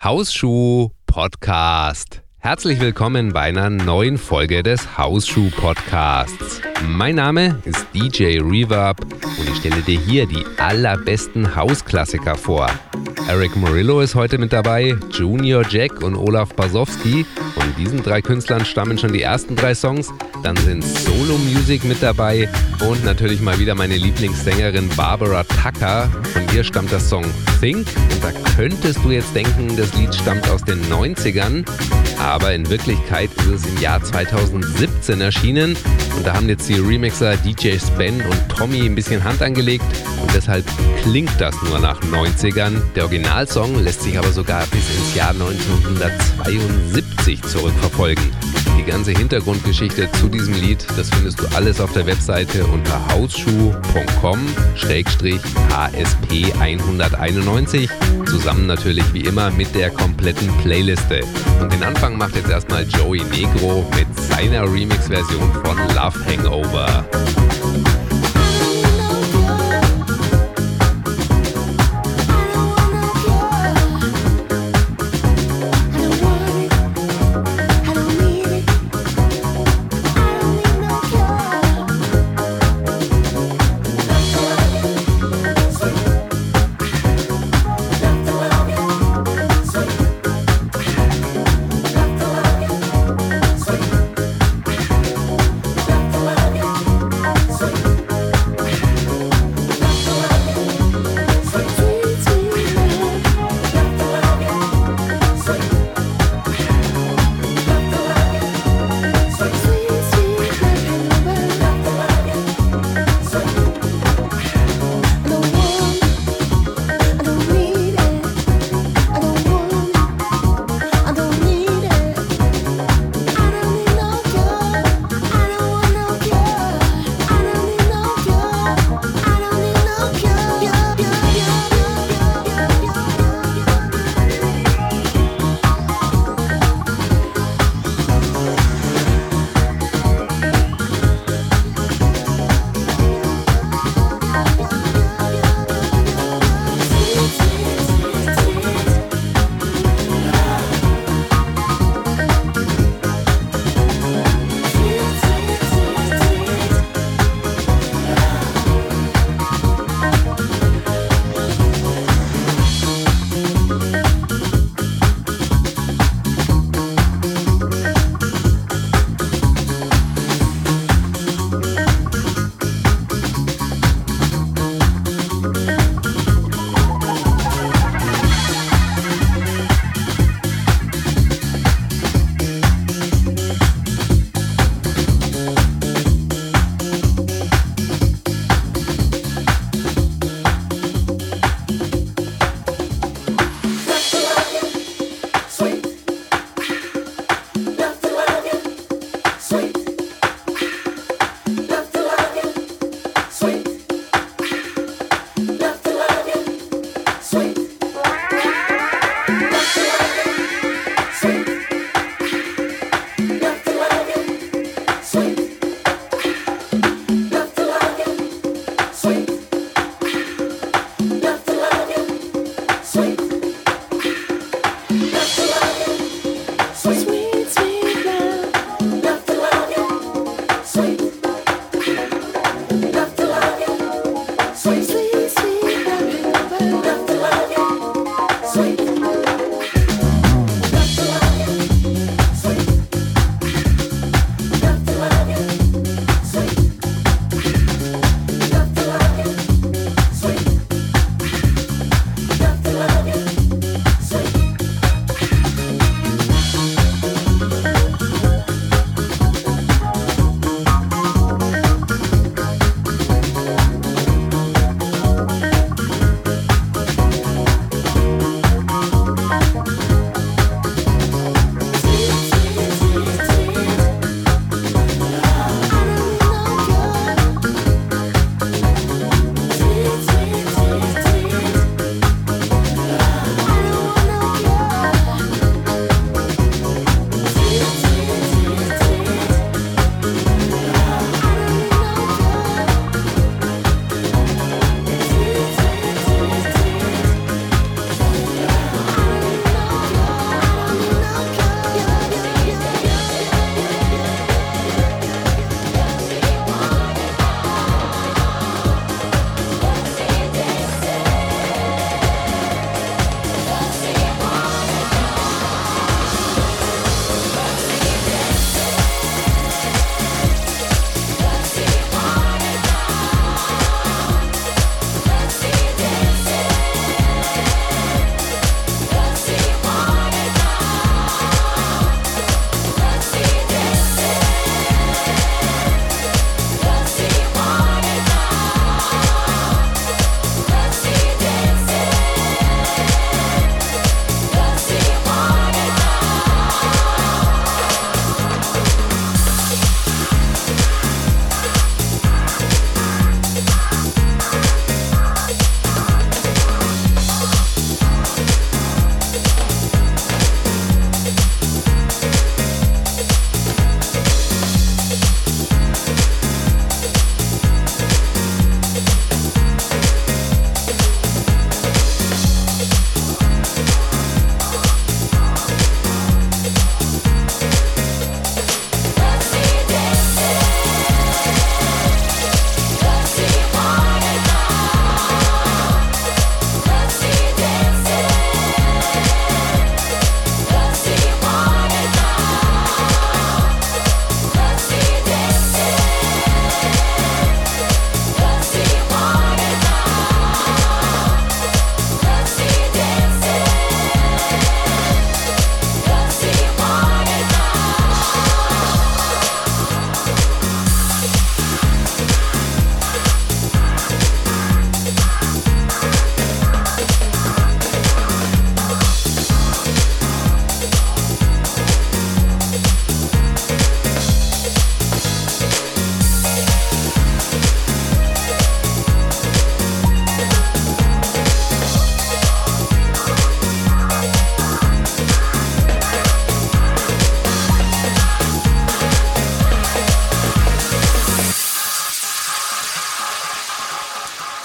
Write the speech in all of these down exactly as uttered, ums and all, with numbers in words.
Hausschuh Podcast. Herzlich willkommen bei einer neuen Folge des Hausschuh Podcasts. Mein Name ist D J Reverb und ich stelle dir hier die allerbesten Hausklassiker vor. Eric Morillo ist heute mit dabei, Junior Jack und Olaf Basowski. Von diesen drei Künstlern stammen schon die ersten drei Songs. Dann sind Solo Music mit dabei und natürlich mal wieder meine Lieblingssängerin Barbara Tucker. Von ihr stammt der Song Think und da könntest du jetzt denken, das Lied stammt aus den neunzigern. Aber in Wirklichkeit ist es im Jahr zweitausendsiebzehn erschienen und da haben jetzt die Remixer D J Spen und Tommy ein bisschen Hand angelegt und deshalb klingt das nur nach neunzigern. Der Originalsong lässt sich aber sogar bis ins Jahr neunzehnhundertzweiundsiebzig zurückverfolgen. Die ganze Hintergrundgeschichte zu diesem Lied, das findest du alles auf der Webseite unter hausschuh punkt com Schrägstrich H S P hunderteinundneunzig, zusammen natürlich wie immer mit der kompletten Playliste. Und den Anfang macht jetzt erstmal Joey Negro mit seiner Remix-Version von Love Hangover. So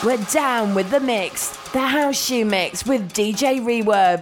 We're down with the mix. The House Shoe Mix with D J Reverb.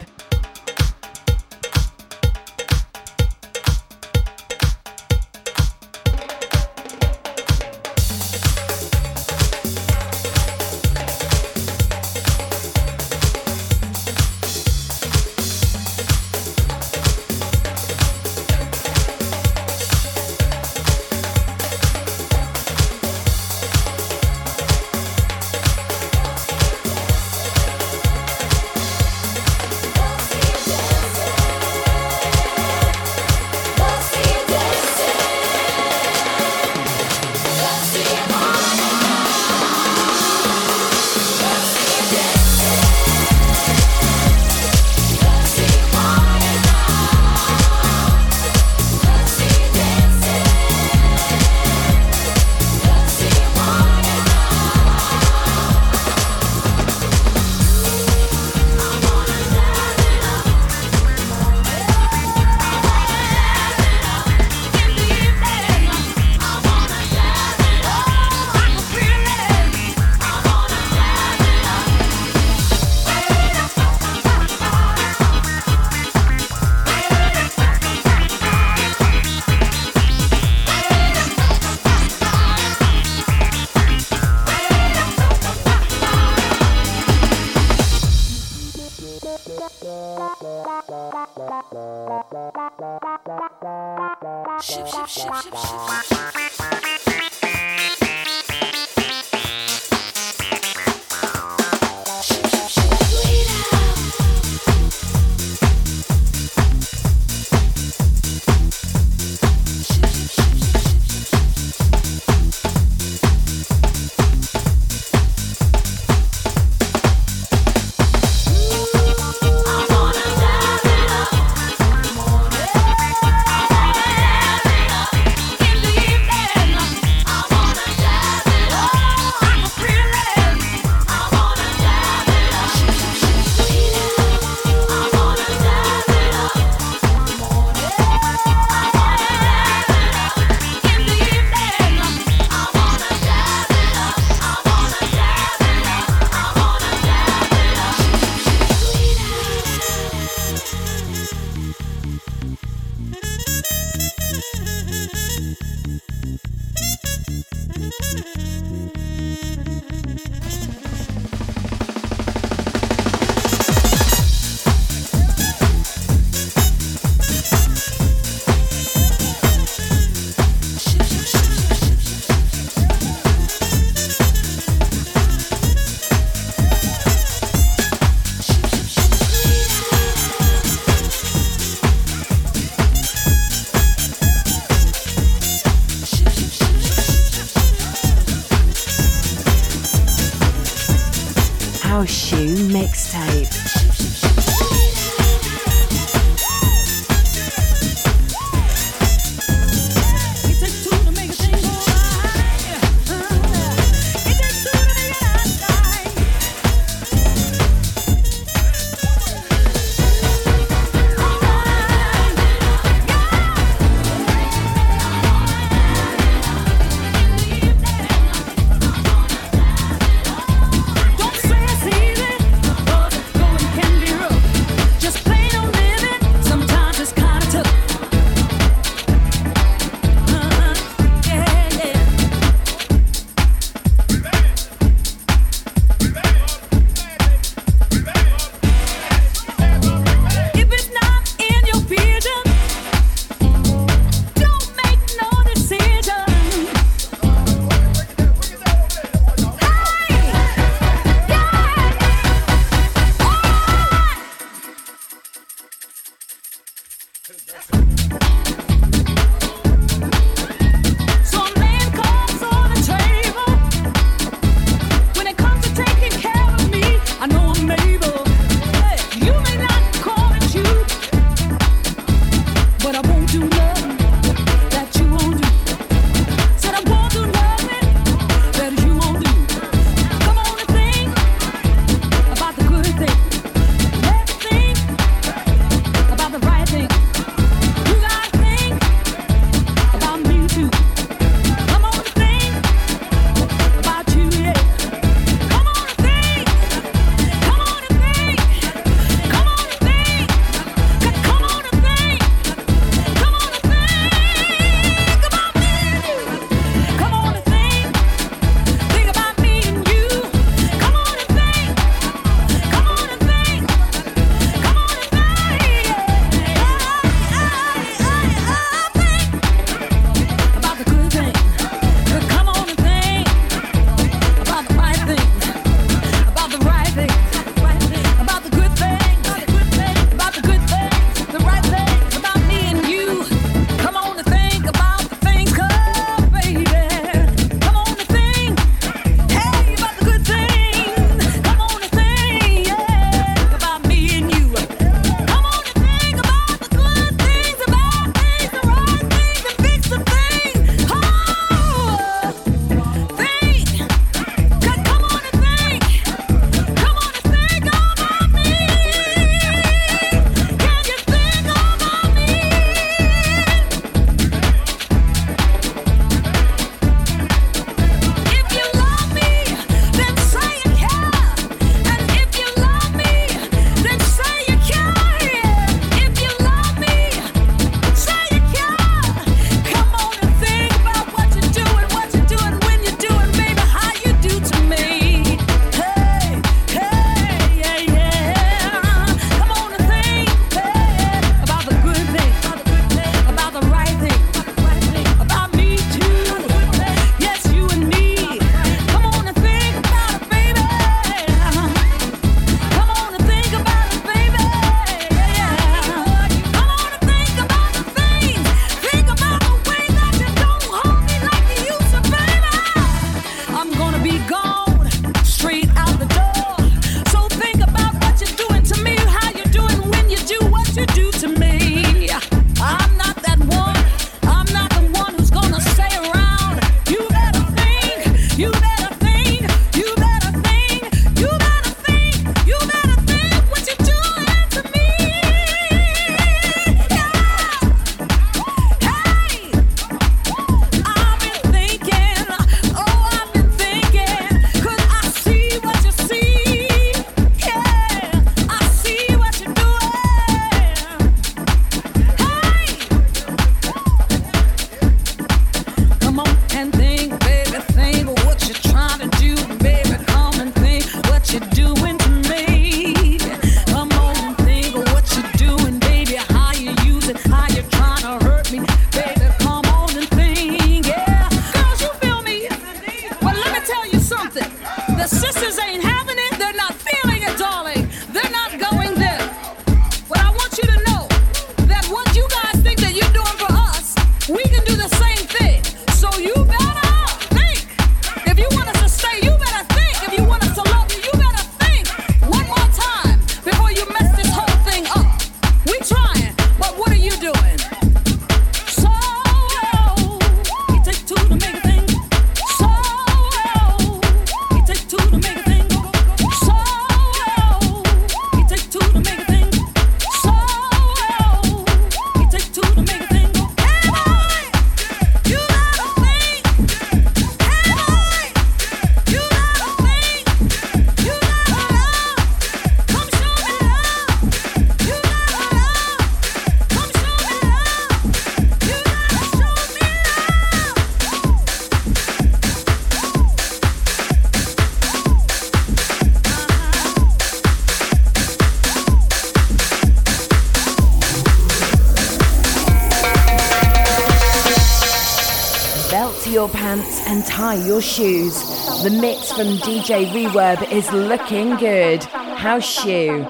Ship, ship, ship, ship, ship. House Shoe Mixtape. Come on your pants and tie your shoes. The mix from D J Reverb is looking good. House Shoe.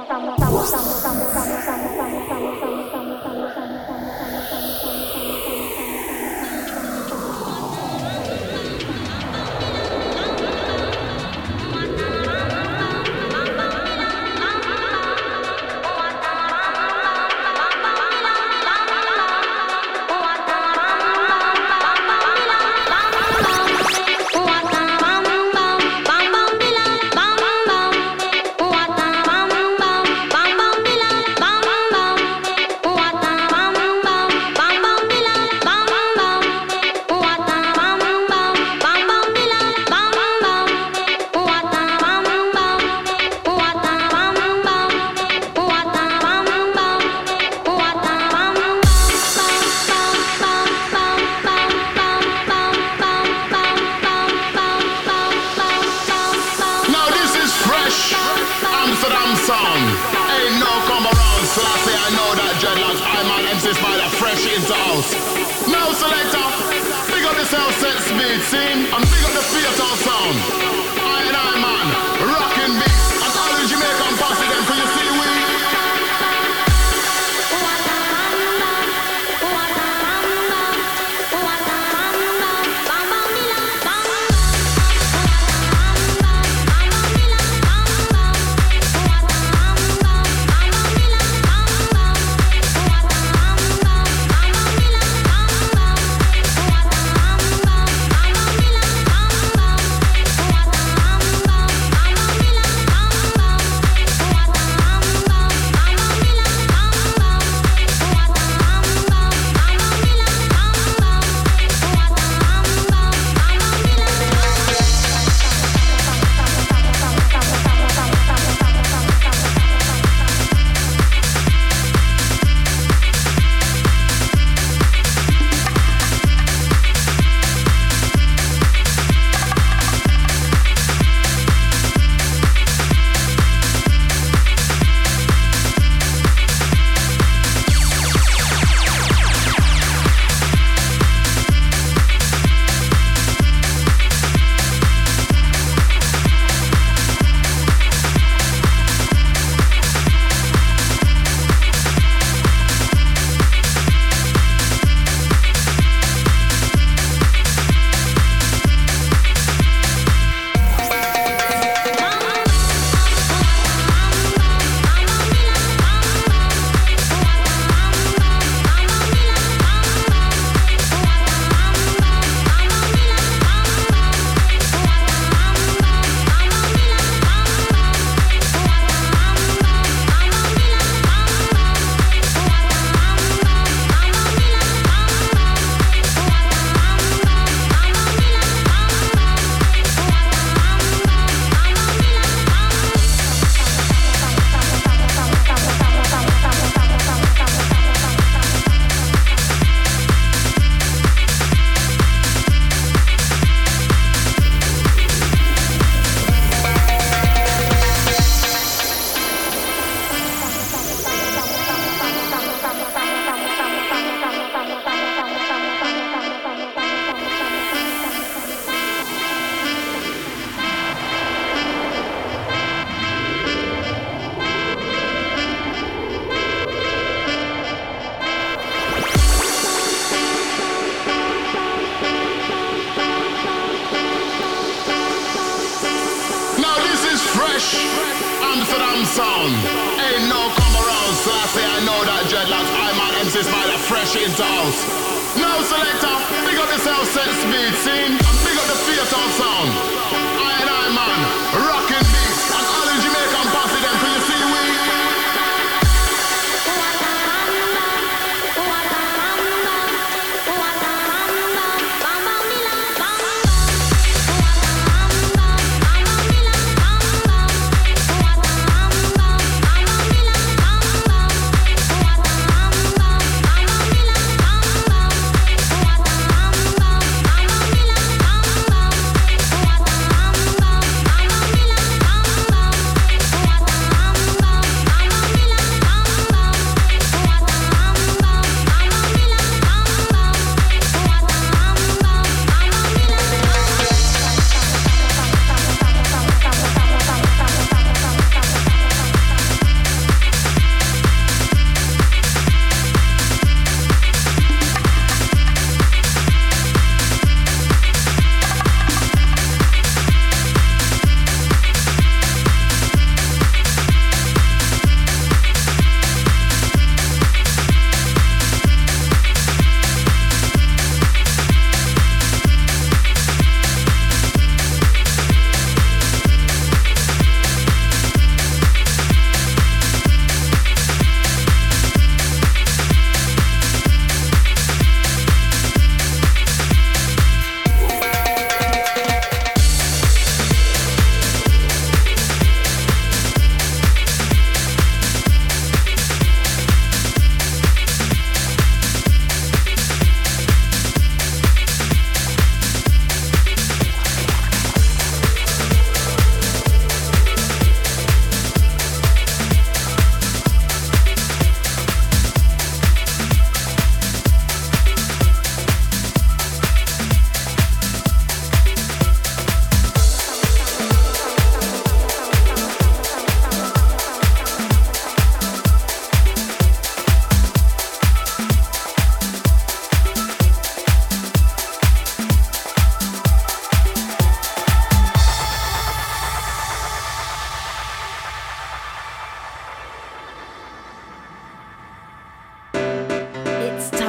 sound. Ain't no come around, so I say I know that dreadlocks. I'm on M C Spider, fresh into house. Now selector, big up yourself, set speed, scene, and big up the theater sound. I and I man, rockin' beats, and all in Jamaican posse them, can you see we?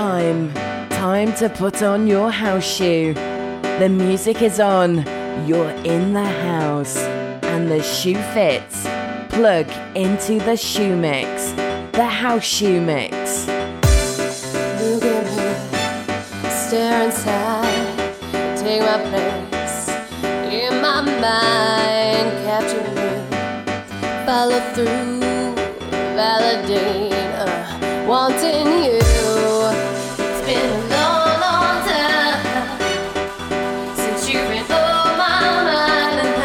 time. Time to put on your house shoe. The music is on. You're in the house. And the shoe fits. Plug into the shoe mix. The house shoe mix. Look at me. Stare inside. Take my place. In my mind. Capture me. Follow through. Validate. Uh, wanting you. It's been a long, long time since you've been on my mind, and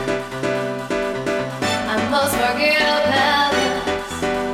I, I must forget about this.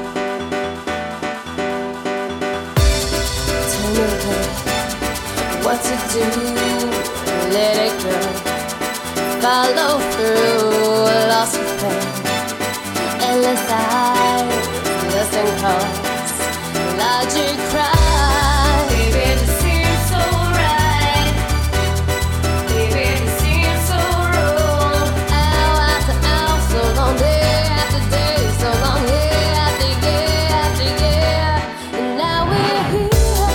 Tell me what to do, let it go, follow through, lost with pain, endless eyes, listen close. Logic cry, baby, it seems so right. Baby, it seems so wrong. Hour after hour, so long, day after day, so long, year after year after year, and now we're here.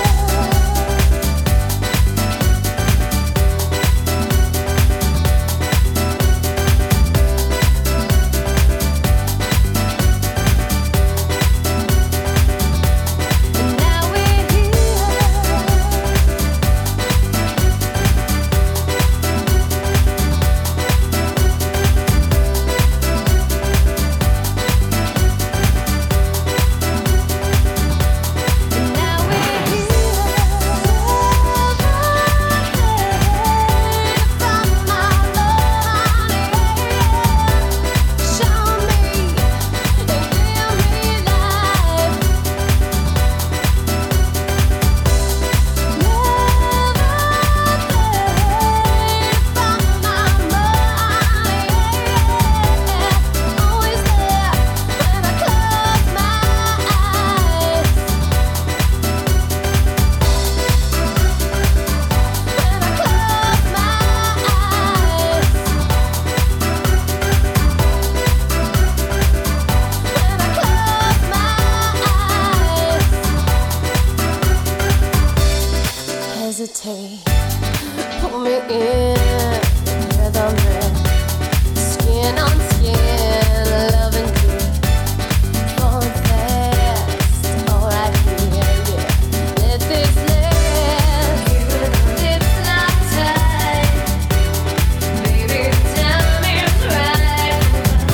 Pull me in, rhythm breath, skin on skin, loving deep, falling fast, alright here, yeah. Let this last, you and the lips locked tight, baby, the time is right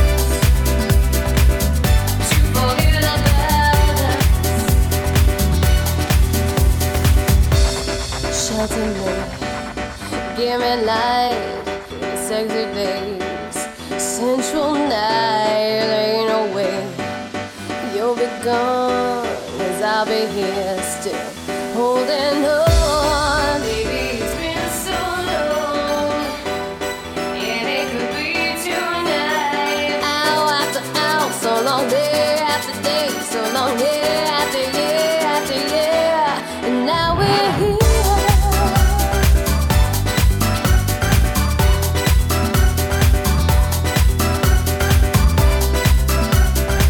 to forget about us. Shelter me. Give me light, sexy days, sensual night, there ain't no way you'll be gone, as I'll be here still, holding on. Baby, it's been so long, and it could be tonight. Hour after hour, so long, day after day, so long, year after year after year, and now we're here.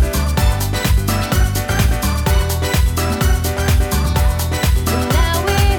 Now we're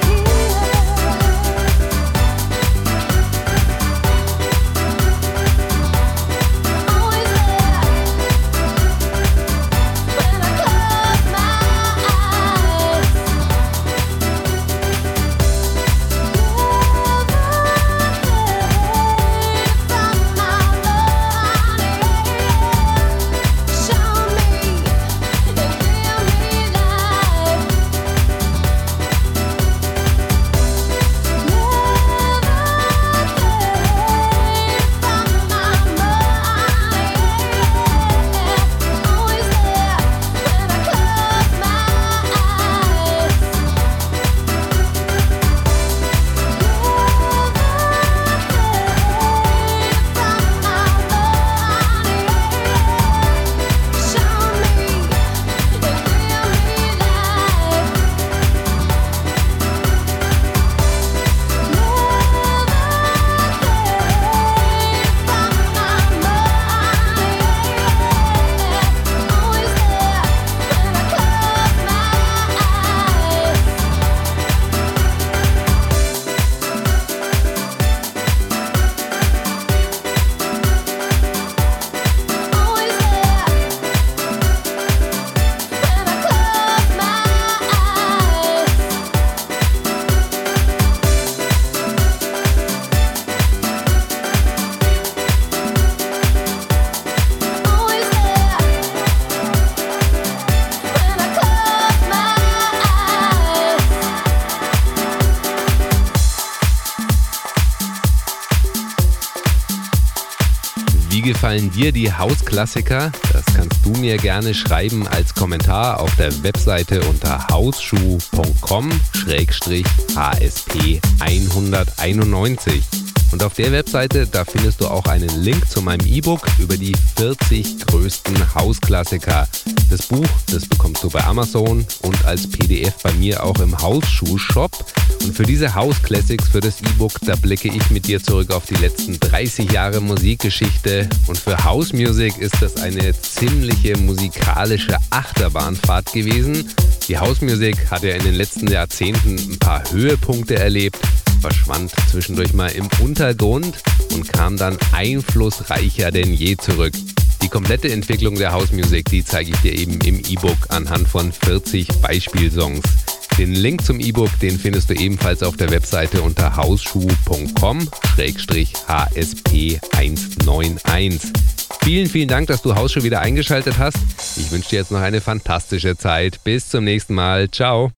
Wie gefallen dir die Hausklassiker? Das kannst du mir gerne schreiben als Kommentar auf der Webseite unter hausschuh punkt com Schrägstrich H S P hunderteinundneunzig. Und auf der Webseite, da findest du auch einen Link zu meinem E-Book über die vierzig größten Hausklassiker. Das Buch, das bekommst du bei Amazon und als P D F bei mir auch im Hausschuh-Shop. Und für diese House Classics, für das E-Book, da blicke ich mit dir zurück auf die letzten dreißig Jahre Musikgeschichte. Und für House Music ist das eine ziemliche musikalische Achterbahnfahrt gewesen. Die House Music hat ja in den letzten Jahrzehnten ein paar Höhepunkte erlebt, verschwand zwischendurch mal im Untergrund und kam dann einflussreicher denn je zurück. Die komplette Entwicklung der House Music, die zeige ich dir eben im E-Book anhand von vierzig Beispielsongs. Den Link zum E-Book, den findest du ebenfalls auf der Webseite unter hausschuh punkt com Schrägstrich H S P hunderteinundneunzig. Vielen, vielen Dank, dass du Hausschuh wieder eingeschaltet hast. Ich wünsche dir jetzt noch eine fantastische Zeit. Bis zum nächsten Mal. Ciao.